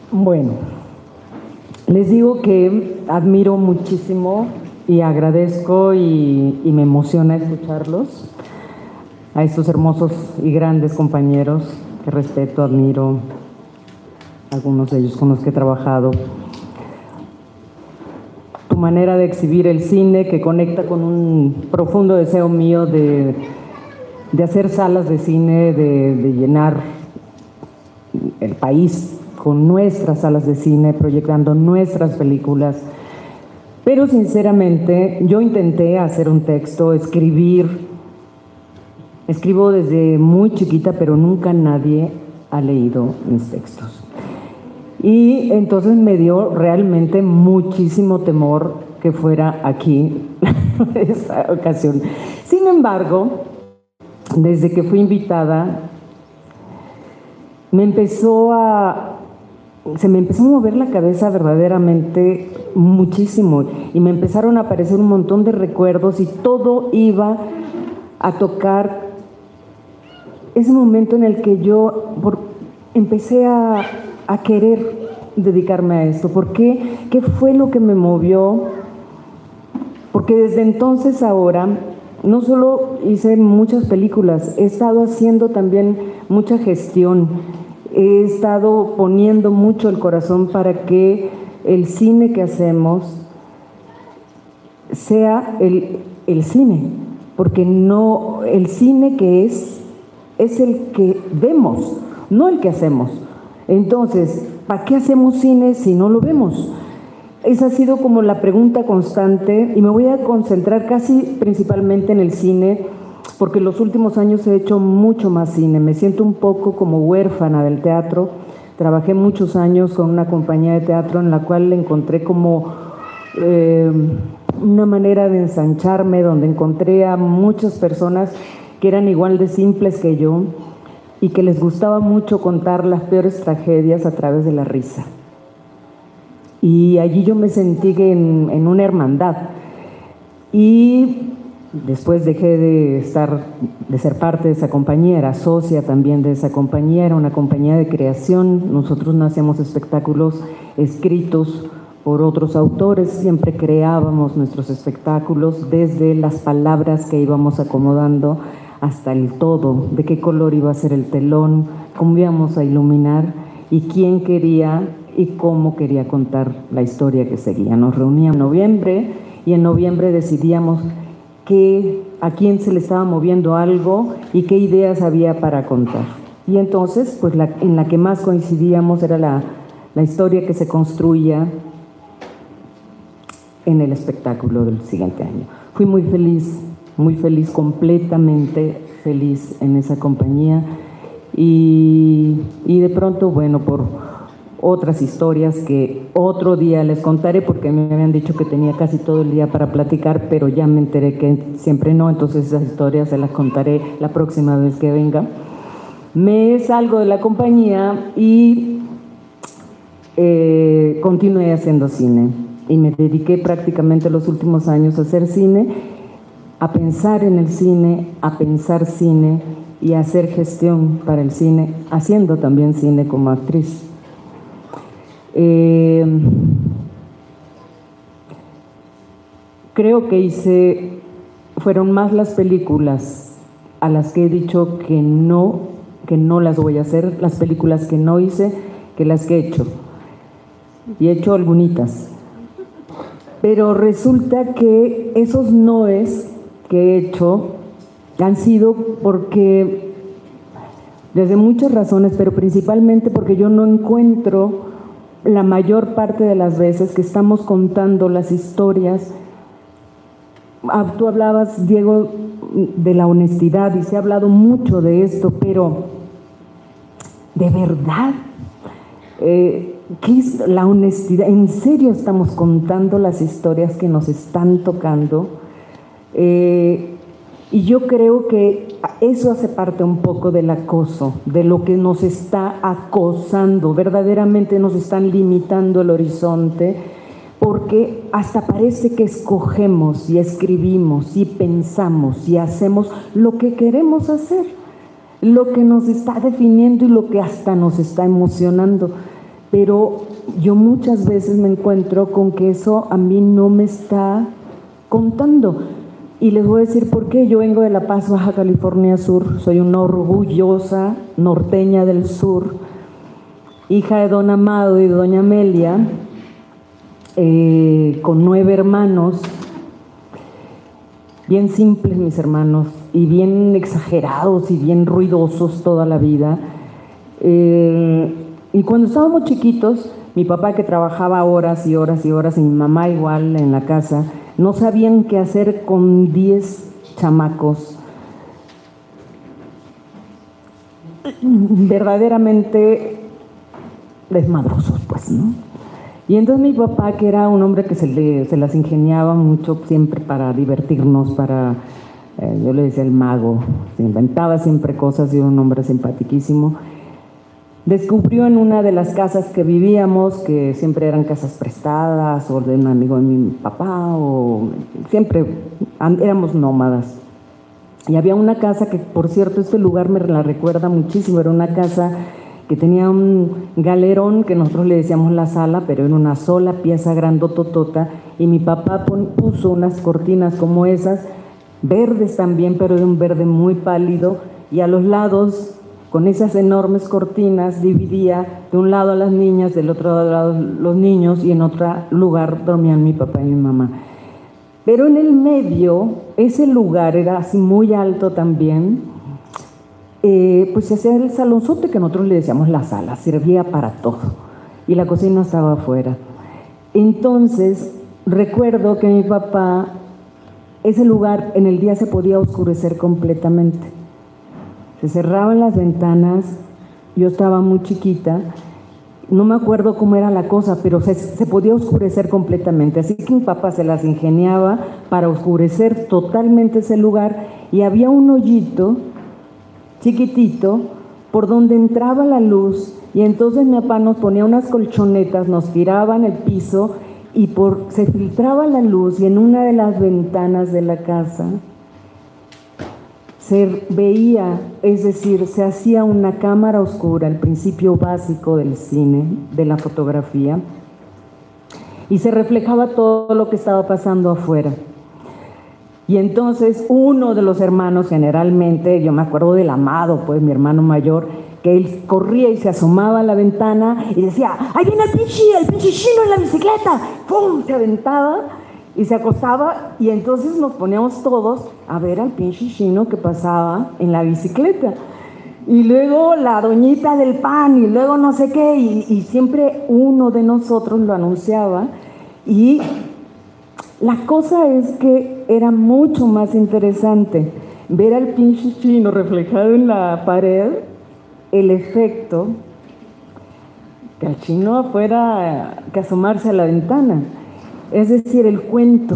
Bueno, les digo que admiro muchísimo y agradezco y me emociona escucharlos, a estos hermosos y grandes compañeros que respeto, admiro, algunos de ellos con los que he trabajado. Tu manera de exhibir el cine que conecta con un profundo deseo mío de hacer salas de cine, de llenar el país con nuestras salas de cine, proyectando nuestras películas. Pero sinceramente, yo intenté hacer un texto, escribo desde muy chiquita, pero nunca nadie ha leído mis textos. Y entonces me dio realmente muchísimo temor que fuera aquí esa ocasión. Sin embargo, desde que fui invitada, se me empezó a mover la cabeza verdaderamente muchísimo y me empezaron a aparecer un montón de recuerdos y todo iba a tocar ese momento en el que yo empecé a querer dedicarme a esto. ¿Por qué? ¿Qué fue lo que me movió? Porque desde entonces ahora no solo hice muchas películas, he estado haciendo también mucha gestión, he estado poniendo mucho el corazón para que el cine que hacemos sea el cine, porque no, el cine que es el que vemos, no el que hacemos. Entonces, ¿para qué hacemos cine si no lo vemos? Esa ha sido como la pregunta constante y me voy a concentrar casi principalmente en el cine, porque en los últimos años he hecho mucho más cine. Me siento un poco como huérfana del teatro. Trabajé muchos años con una compañía de teatro en la cual encontré como una manera de ensancharme, donde encontré a muchas personas que eran igual de simples que yo y que les gustaba mucho contar las peores tragedias a través de la risa. Y allí yo me sentí en una hermandad. Y después dejé de ser parte de esa compañía, era socia también de esa compañía, era una compañía de creación. Nosotros no hacíamos espectáculos escritos por otros autores, siempre creábamos nuestros espectáculos desde las palabras que íbamos acomodando hasta el todo, de qué color iba a ser el telón, cómo íbamos a iluminar y quién quería y cómo quería contar la historia que seguía. Nos reuníamos en noviembre y en noviembre decidíamos a quién se le estaba moviendo algo y qué ideas había para contar. Y entonces, pues en la que más coincidíamos era la historia que se construía en el espectáculo del siguiente año. Fui muy feliz, completamente feliz en esa compañía y de pronto, bueno, por otras historias que otro día les contaré, porque me habían dicho que tenía casi todo el día para platicar, pero ya me enteré que siempre no, entonces esas historias se las contaré la próxima vez que venga. Me salgo de la compañía y continué haciendo cine y me dediqué prácticamente los últimos años a hacer cine, a pensar en el cine, a pensar cine y a hacer gestión para el cine, haciendo también cine como actriz. Creo que fueron más las películas a las que he dicho que no las voy a hacer, las películas que no hice, que las que he hecho. Y he hecho algunitas. Pero resulta que esos noes que he hecho han sido porque, desde muchas razones, pero principalmente porque yo no encuentro la mayor parte de las veces que estamos contando las historias. Tú hablabas, Diego, de la honestidad y se ha hablado mucho de esto, pero ¿de verdad? ¿Qué es la honestidad? ¿En serio estamos contando las historias que nos están tocando? Y yo creo que eso hace parte un poco del acoso, de lo que nos está acosando, verdaderamente nos están limitando el horizonte, porque hasta parece que escogemos y escribimos y pensamos y hacemos lo que queremos hacer, lo que nos está definiendo y lo que hasta nos está emocionando. pero yo muchas veces me encuentro con que eso a mí no me está contando. Y les voy a decir por qué. Yo vengo de La Paz, Baja California Sur, soy una orgullosa norteña del sur, hija de don Amado y de doña Amelia, con 9 hermanos, bien simples mis hermanos, y bien exagerados y bien ruidosos toda la vida. Y cuando estábamos chiquitos, mi papá, que trabajaba horas y horas y horas, y mi mamá igual en la casa, no sabían qué hacer con 10 chamacos verdaderamente desmadrosos, pues, ¿no? Y entonces mi papá, que era un hombre que se las ingeniaba mucho siempre para divertirnos, yo le decía el mago, se inventaba siempre cosas, y era un hombre simpaticísimo. Descubrió en una de las casas que vivíamos, que siempre eran casas prestadas o de un amigo de mi papá, o siempre éramos nómadas. Y había una casa que, por cierto, este lugar me la recuerda muchísimo. Era una casa que tenía un galerón que nosotros le decíamos la sala, pero era una sola pieza grandototota, y mi papá puso unas cortinas como esas, verdes también, pero de un verde muy pálido, y a los lados, con esas enormes cortinas, dividía de un lado a las niñas, del otro lado los niños, y en otro lugar dormían mi papá y mi mamá. Pero en el medio, ese lugar era así muy alto también, pues se hacía el salonzote que nosotros le decíamos la sala, servía para todo, y la cocina estaba afuera. Entonces, recuerdo que mi papá, ese lugar en el día se podía oscurecer completamente. Se cerraban las ventanas, yo estaba muy chiquita, no me acuerdo cómo era la cosa, pero se podía oscurecer completamente, así que mi papá se las ingeniaba para oscurecer totalmente ese lugar, y había un hoyito chiquitito por donde entraba la luz, y entonces mi papá nos ponía unas colchonetas, nos tiraba en el piso, y se filtraba la luz, y en una de las ventanas de la casa se veía, es decir, se hacía una cámara oscura, el principio básico del cine, de la fotografía, y se reflejaba todo lo que estaba pasando afuera. Y entonces uno de los hermanos, generalmente, yo me acuerdo del Amado, pues mi hermano mayor, que él corría y se asomaba a la ventana y decía: ¡ahí viene el pinche chino en la bicicleta! ¡Pum! Se aventaba y se acostaba, y entonces nos poníamos todos a ver al pinche chino que pasaba en la bicicleta. Y luego la doñita del pan, y luego no sé qué, y siempre uno de nosotros lo anunciaba. Y la cosa es que era mucho más interesante ver al pinche chino reflejado en la pared, el efecto, que al chino fuera que asomarse a la ventana. Es decir, el cuento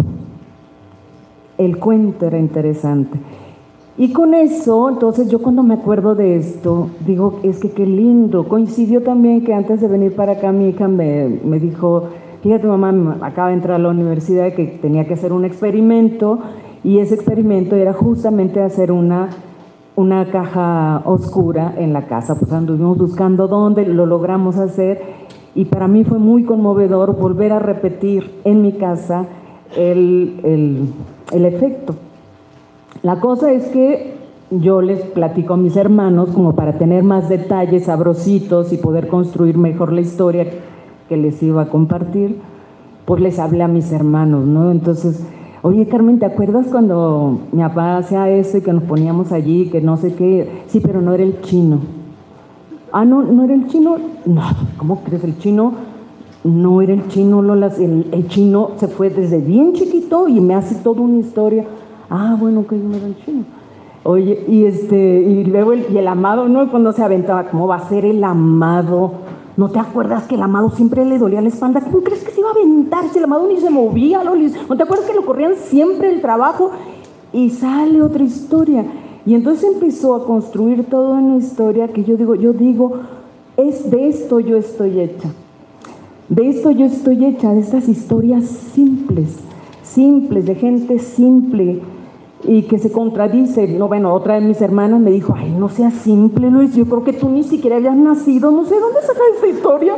era interesante. Y con eso, entonces yo cuando me acuerdo de esto, digo, es que qué lindo. Coincidió también que antes de venir para acá mi hija me dijo: fíjate mamá, acaba de entrar a la universidad, que tenía que hacer un experimento, y ese experimento era justamente hacer una caja oscura en la casa. Pues anduvimos buscando dónde, lo logramos hacer. Y para mí fue muy conmovedor volver a repetir en mi casa el efecto. La cosa es que yo les platico a mis hermanos, como para tener más detalles sabrositos y poder construir mejor la historia que les iba a compartir, pues les hablé a mis hermanos, ¿no? Entonces, oye Carmen, ¿te acuerdas cuando mi papá hacía eso y que nos poníamos allí, que no sé qué? Sí, pero no era el chino. Ah, no era el chino. No, ¿cómo crees? El chino no era el chino, Lola. El chino se fue desde bien chiquito y me hace toda una historia. Ah, bueno, que no era el chino. Oye, y luego el Amado, ¿no? Cuando se aventaba, ¿cómo va a ser el Amado? ¿No te acuerdas que el Amado siempre le dolía la espalda? ¿Cómo crees que se iba a aventar si el Amado ni se movía, Lolis? ¿No te acuerdas que lo corrían siempre del trabajo? Y sale otra historia. Y entonces empezó a construir toda una historia que yo digo, de esto yo estoy hecha. De esto yo estoy hecha, de estas historias simples, de gente simple, y que se contradice. No, bueno, otra de mis hermanas me dijo, ay, no seas simple, Luis, yo creo que tú ni siquiera habías nacido, no sé dónde saca esta historia.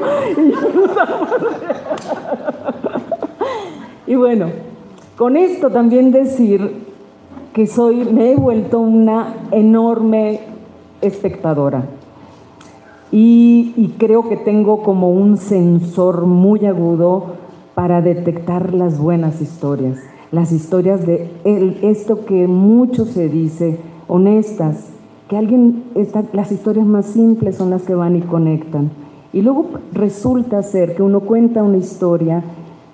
Y bueno, con esto también decir que me he vuelto una enorme espectadora y creo que tengo como un sensor muy agudo para detectar las buenas historias, las historias de esto que mucho se dice, honestas, que las historias más simples son las que van y conectan. Y luego resulta ser que uno cuenta una historia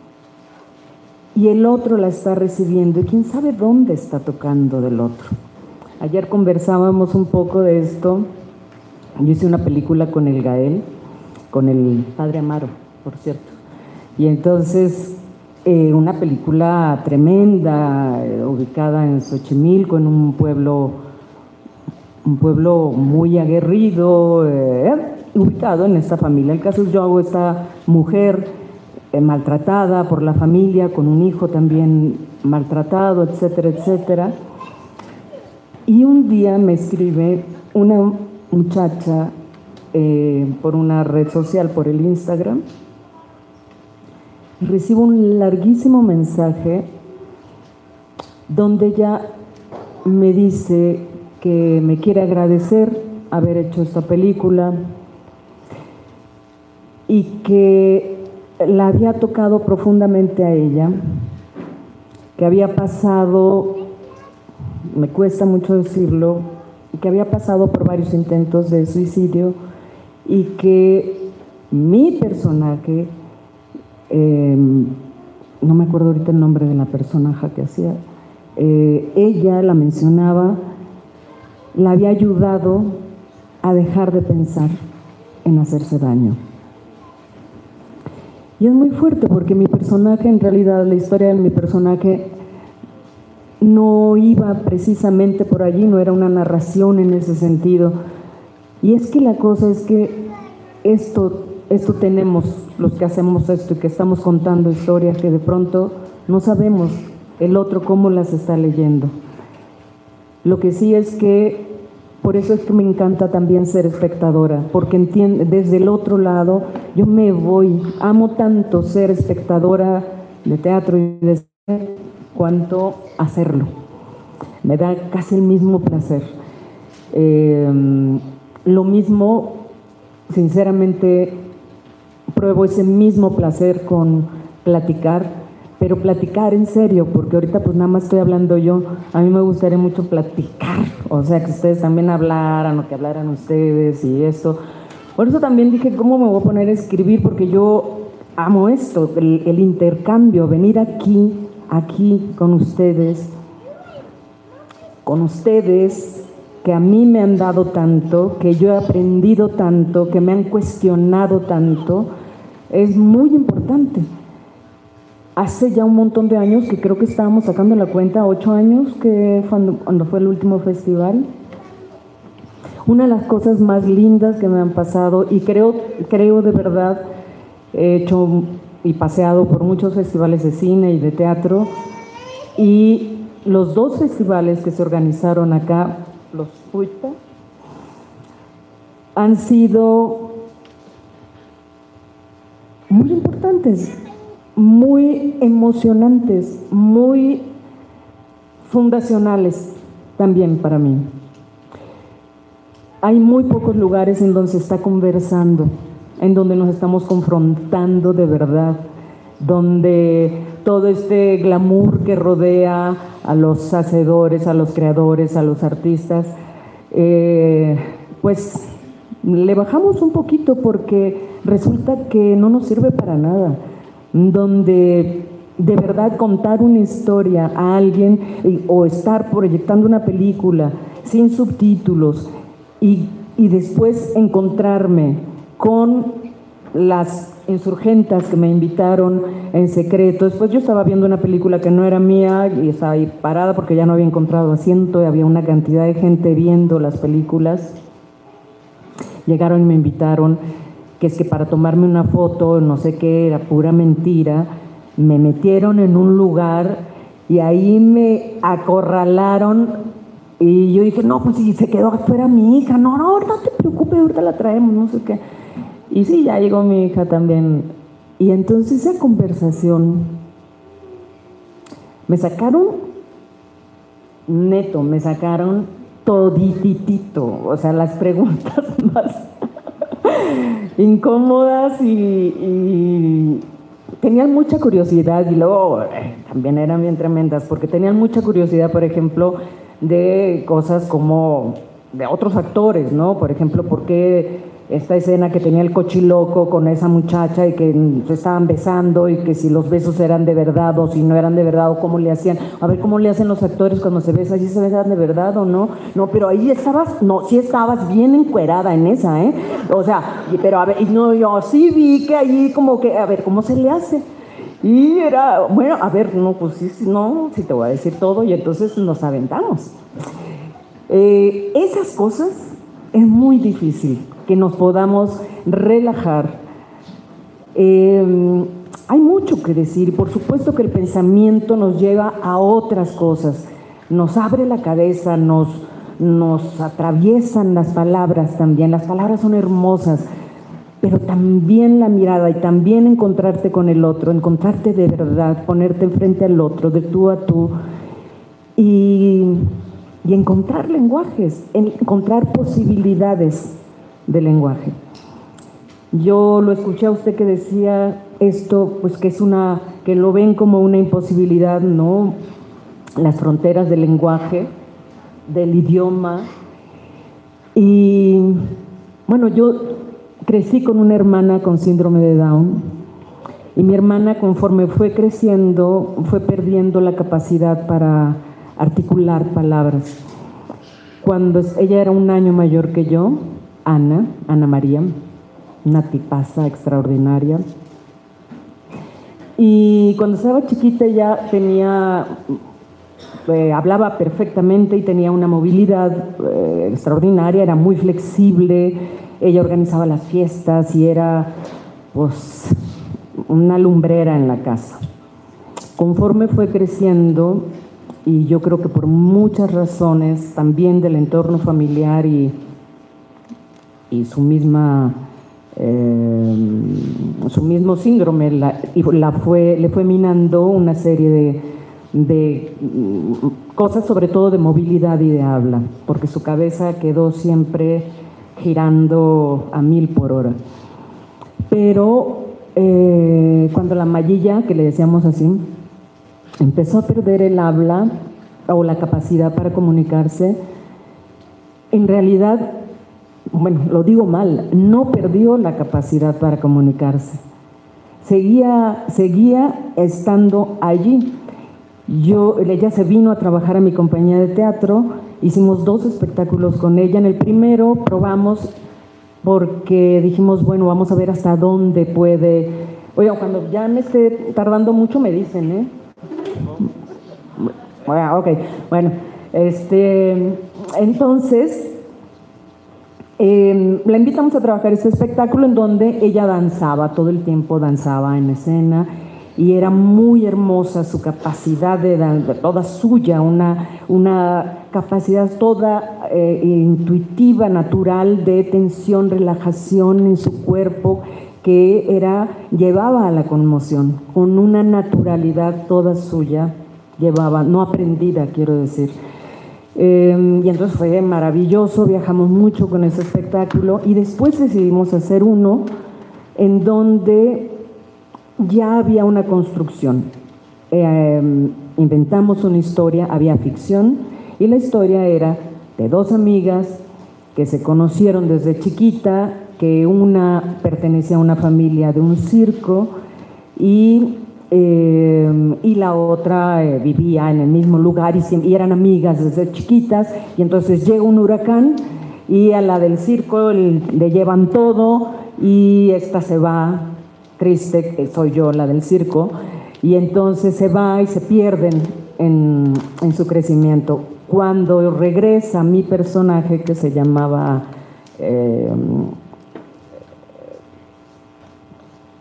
y el otro la está recibiendo y quién sabe dónde está tocando del otro. Ayer conversábamos un poco de esto. Yo hice una película con el Gael, con el padre Amaro, por cierto. Y entonces, una película tremenda, ubicada en Xochimilco, en un pueblo muy aguerrido, ubicado en esta familia. El caso es yo hago esta mujer maltratada por la familia, con un hijo también maltratado, etcétera, etcétera. Y un día me escribe una muchacha por una red social, por el Instagram, y recibo un larguísimo mensaje donde ella me dice que me quiere agradecer haber hecho esta película y que la había tocado profundamente a ella, que había pasado, me cuesta mucho decirlo, que había pasado por varios intentos de suicidio y que mi personaje, no me acuerdo ahorita el nombre de la personaje que hacía, ella la mencionaba, la había ayudado a dejar de pensar en hacerse daño. Y es muy fuerte porque mi personaje, en realidad, la historia de mi personaje no iba precisamente por allí, no era una narración en ese sentido. Y es que la cosa es que esto tenemos, los que hacemos esto y que estamos contando historias que de pronto no sabemos el otro cómo las está leyendo. Lo que sí es que, por eso es que me encanta también ser espectadora, porque desde el otro lado yo me voy, amo tanto ser espectadora de teatro y de cine cuanto hacerlo. Me da casi el mismo placer. Lo mismo, sinceramente, pruebo ese mismo placer con platicar, pero platicar en serio, porque ahorita pues nada más estoy hablando yo. A mí me gustaría mucho platicar, o sea, que ustedes también hablaran o que hablaran ustedes y esto. Por eso también dije, ¿cómo me voy a poner a escribir? Porque yo amo esto, el intercambio, venir aquí con ustedes que a mí me han dado tanto, que yo he aprendido tanto, que me han cuestionado tanto, es muy importante. Hace ya un montón de años, que creo que estábamos sacando la cuenta, 8 años, que cuando fue el último festival. Una de las cosas más lindas que me han pasado, y creo de verdad, he hecho y paseado por muchos festivales de cine y de teatro, y los 2 festivales que se organizaron acá, los FUITA, han sido muy importantes, muy emocionantes, muy fundacionales también para mí. Hay muy pocos lugares en donde se está conversando, en donde nos estamos confrontando de verdad, donde todo este glamour que rodea a los hacedores, a los creadores, a los artistas, pues le bajamos un poquito porque resulta que no nos sirve para nada. Donde de verdad contar una historia a alguien o estar proyectando una película sin subtítulos y después encontrarme con las insurgentas que me invitaron en secreto. Después yo estaba viendo una película que no era mía y estaba ahí parada porque ya no había encontrado asiento y había una cantidad de gente viendo las películas. Llegaron y me invitaron, que es que para tomarme una foto, no sé qué, era pura mentira. Me metieron en un lugar y ahí me acorralaron y yo dije, no, pues si se quedó afuera mi hija, no te preocupes, ahorita la traemos, no sé qué. Y sí, ya llegó mi hija también. Y entonces esa conversación me sacaron todititito, o sea, las preguntas más incómodas y tenían mucha curiosidad y luego también eran bien tremendas porque tenían mucha curiosidad, por ejemplo, de cosas como de otros actores, ¿no? Por ejemplo, ¿por qué esta escena que tenía el cochiloco con esa muchacha y que se estaban besando y que si los besos eran de verdad o si no eran de verdad o cómo le hacían? A ver, ¿cómo le hacen los actores cuando se besan? ¿Sí se besan de verdad o no? No, pero ahí estabas, no, sí estabas bien encuerada en esa, ¿eh? O sea, pero a ver, no, yo sí vi que ahí como que, a ver, ¿cómo se le hace? Y era, bueno, a ver, no, pues sí, no, sí te voy a decir todo y entonces nos aventamos. Esas cosas es muy difícil que nos podamos relajar. Hay mucho que decir, por supuesto que el pensamiento nos lleva a otras cosas, nos abre la cabeza, nos atraviesan las palabras también, las palabras son hermosas, pero también la mirada y también encontrarte con el otro, encontrarte de verdad, ponerte enfrente al otro, de tú a tú, y encontrar lenguajes, encontrar posibilidades de lenguaje. Yo lo escuché a usted que decía esto, pues que lo ven como una imposibilidad, ¿no? Las fronteras del lenguaje, del idioma. Y bueno, yo crecí con una hermana con síndrome de Down y mi hermana, conforme fue creciendo, fue perdiendo la capacidad para articular palabras. Cuando ella era un año mayor que yo, Ana María, una tipaza extraordinaria, y cuando estaba chiquita ya hablaba perfectamente y tenía una movilidad extraordinaria, era muy flexible, ella organizaba las fiestas y era pues una lumbrera en la casa. Conforme fue creciendo, y yo creo que por muchas razones, también del entorno familiar y su mismo síndrome, le fue minando una serie de cosas, sobre todo de movilidad y de habla, porque su cabeza quedó siempre girando a 1000 por hora. Pero cuando la Mayilla, que le decíamos así, empezó a perder el habla o la capacidad para comunicarse, en realidad, bueno, lo digo mal, no perdió la capacidad para comunicarse. Seguía estando allí. Ella se vino a trabajar a mi compañía de teatro, hicimos 2 espectáculos con ella. En el primero probamos porque dijimos, bueno, vamos a ver hasta dónde puede. Oiga, cuando ya me esté tardando mucho me dicen, ¿eh? Ok, bueno, entonces la invitamos a trabajar este espectáculo en donde ella danzaba, todo el tiempo danzaba en escena y era muy hermosa su capacidad de toda suya, una capacidad toda intuitiva, natural, de tensión, relajación en su cuerpo, que llevaba a la conmoción, con una naturalidad toda suya, no aprendida, quiero decir. Y entonces fue maravilloso, viajamos mucho con ese espectáculo y después decidimos hacer uno en donde ya había una construcción. Inventamos una historia, había ficción y la historia era de 2 amigas que se conocieron desde chiquita, que una pertenecía a una familia de un circo y la otra vivía en el mismo lugar y eran amigas desde chiquitas, y entonces llega un huracán y a la del circo le llevan todo y esta se va triste, que soy yo la del circo, y entonces se va y se pierden en su crecimiento. Cuando regresa mi personaje, que se llamaba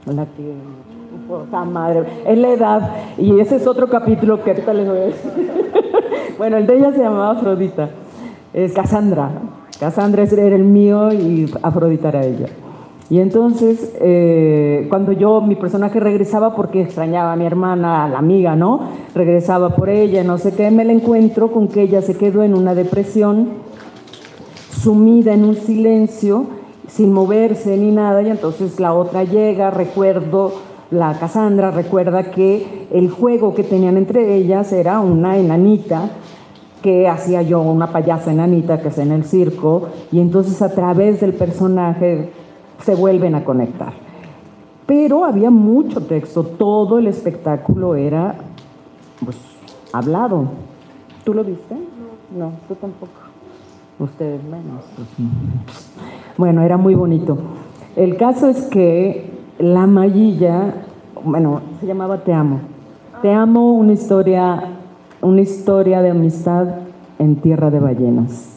la que, puta madre, es la edad, y ese es otro capítulo que ahorita les voy a decir. Bueno, el de ella se llamaba Afrodita, es Cassandra. Cassandra era el mío y Afrodita era ella. Y entonces, cuando mi personaje regresaba porque extrañaba a mi hermana, a la amiga, ¿no? Regresaba por ella, no sé qué, me la encuentro con que ella se quedó en una depresión, sumida en un silencio, sin moverse ni nada, y entonces la otra llega, la Cassandra recuerda que el juego que tenían entre ellas era una enanita, que hacía yo, una payasa enanita que es en el circo, y entonces a través del personaje se vuelven a conectar. Pero había mucho texto, todo el espectáculo era pues hablado. ¿Tú lo viste? No, tú tampoco. Ustedes menos. Pues. Bueno, era muy bonito. El caso es que La Mayilla, bueno, se llamaba Te Amo. Te Amo, una historia de amistad en tierra de ballenas.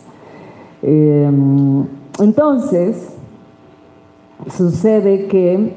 Entonces, sucede que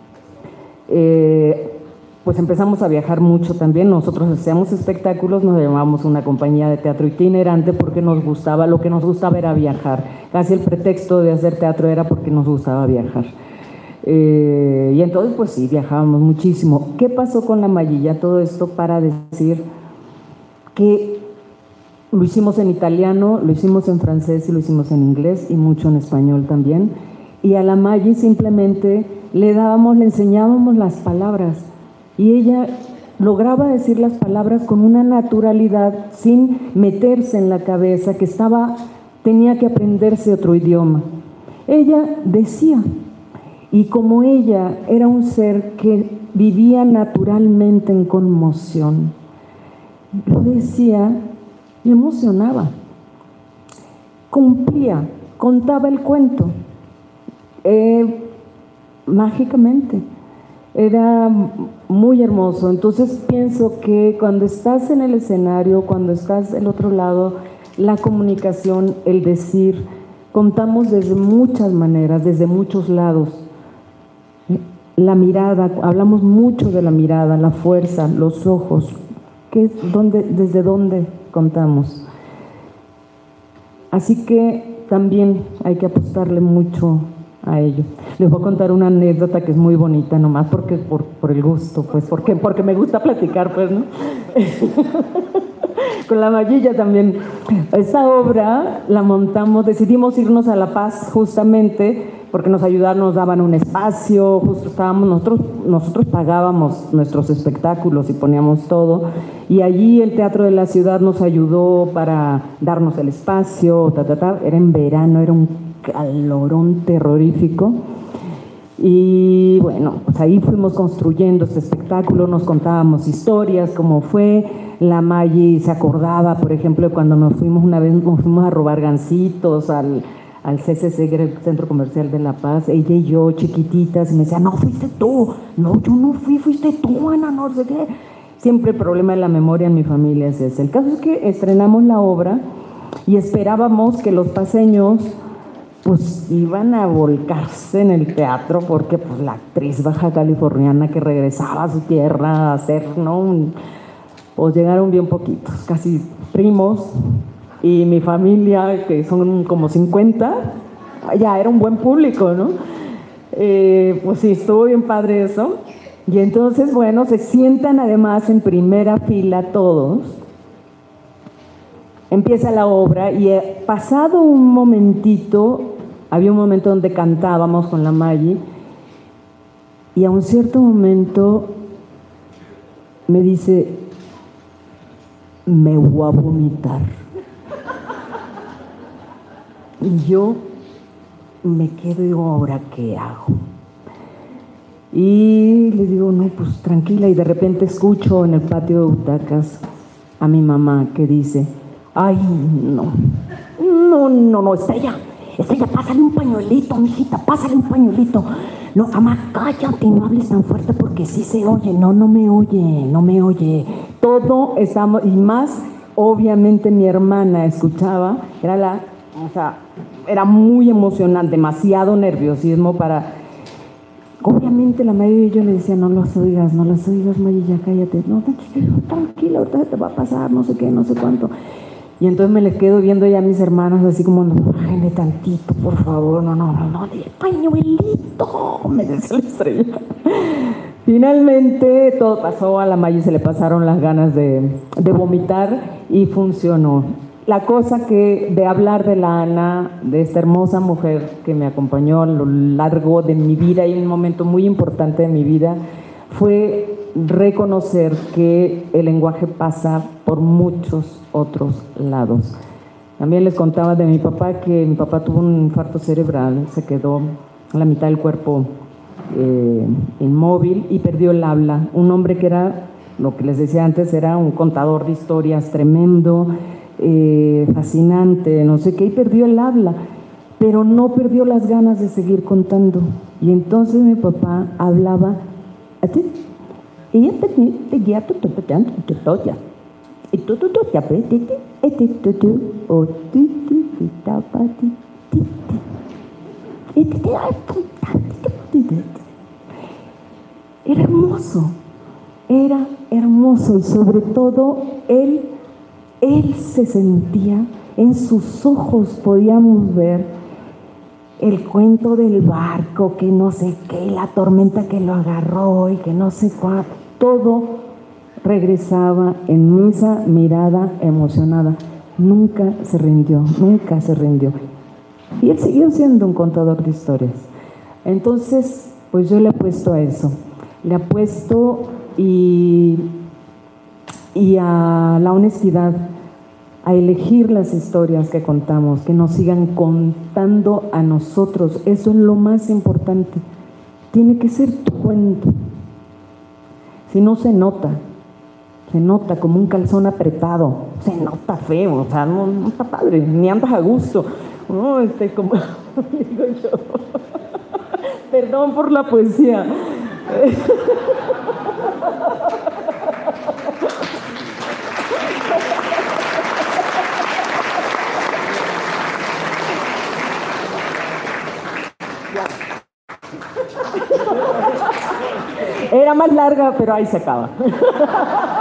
pues empezamos a viajar mucho también. Nosotros hacíamos espectáculos, nos llamábamos una compañía de teatro itinerante porque lo que nos gustaba era viajar. Casi el pretexto de hacer teatro era porque nos gustaba viajar. Y entonces pues sí, viajábamos muchísimo. ¿Qué pasó con La Mayilla? Todo esto para decir que lo hicimos en italiano, lo hicimos en francés y lo hicimos en inglés y mucho en español también. Y a la Maggi simplemente le enseñábamos las palabras y ella lograba decir las palabras con una naturalidad sin meterse en la cabeza que tenía que aprenderse otro idioma. Ella decía, y como ella era un ser que vivía naturalmente en conmoción, lo decía, me emocionaba, cumplía, contaba el cuento. Mágicamente era muy hermoso. Entonces pienso que cuando estás en el escenario, cuando estás del otro lado, la comunicación, el decir, contamos desde muchas maneras, desde muchos lados. La mirada, hablamos mucho de la mirada, la fuerza, los ojos, desde dónde contamos. Así que también hay que apostarle mucho a ello. Les voy a contar una anécdota que es muy bonita, nomás porque por el gusto, pues porque me gusta platicar, pues, ¿no? Con La Mayilla también. Esta obra la montamos, decidimos irnos a La Paz justamente porque nos daban un espacio, justo nosotros pagábamos nuestros espectáculos y poníamos todo, y allí el Teatro de la Ciudad nos ayudó para darnos el espacio, era en verano, era un calorón terrorífico, y bueno, pues ahí fuimos construyendo este espectáculo, nos contábamos historias, cómo fue. La Maggi se acordaba, por ejemplo, cuando nos fuimos a robar gansitos al CCC, que era el Centro Comercial de La Paz, ella y yo chiquititas, y me decía, no, fuiste tú, no, yo no fuiste tú, Ana, no sé qué. Siempre el problema de la memoria en mi familia es ese. El caso es que estrenamos la obra y esperábamos que los paseños pues iban a volcarse en el teatro porque pues la actriz baja californiana que regresaba a su tierra a hacer, ¿no? Pues llegaron bien poquitos, casi primos, y mi familia, que son como 50, ya era un buen público, ¿no? Pues sí, estuvo bien padre eso. Y entonces, bueno, se sientan además en primera fila todos. Empieza la obra y pasado un momentito, había un momento donde cantábamos con la Maggi, y a un cierto momento me dice, me voy a vomitar. Y yo me quedo y digo, ¿ahora qué hago? Y le digo, no, pues tranquila, y de repente escucho en el patio de butacas a mi mamá que dice, ay, no, Estrella, pásale un pañuelito, mijita, pásale un pañuelito. No, mamá, cállate, no hables tan fuerte porque sí se oye. No me oye. Todo estamos, y más, obviamente mi hermana escuchaba, era muy emocionante, demasiado nerviosismo Obviamente la Maya y yo le decía, no las oigas, Maya, ya cállate. No, tranquila, ahorita te va a pasar, no sé qué, no sé cuánto. Y entonces me le quedo viendo ya a mis hermanas así como, no, bájale tantito, por favor, no, pañuelito, me decía la Estrella. Finalmente todo pasó, a la Maya se le pasaron las ganas de vomitar y funcionó. La cosa que de hablar de la Ana, de esta hermosa mujer que me acompañó a lo largo de mi vida y un momento muy importante de mi vida, fue reconocer que el lenguaje pasa por muchos otros lados. También les contaba de mi papá, que mi papá tuvo un infarto cerebral, se quedó la mitad del cuerpo inmóvil y perdió el habla. Un hombre que era, lo que les decía antes, era un contador de historias tremendo, fascinante, no sé qué, y perdió el habla, pero no perdió las ganas de seguir contando. Y entonces mi papá hablaba así. Era hermoso y sobre todo él se sentía, en sus ojos podíamos ver el cuento del barco, que no sé qué, la tormenta que lo agarró y que no sé cuál, todo regresaba en esa mirada emocionada. Nunca se rindió. Y él siguió siendo un contador de historias. Entonces, pues yo le apuesto a eso. Le apuesto y a la honestidad, a elegir las historias que contamos, que nos sigan contando a nosotros. Eso es lo más importante. Tiene que ser tu cuento. Si no, se nota como un calzón apretado, se nota feo, o sea, no está padre, ni andas a gusto. No, como digo yo. Perdón por la poesía. Era más larga, pero ahí se acaba.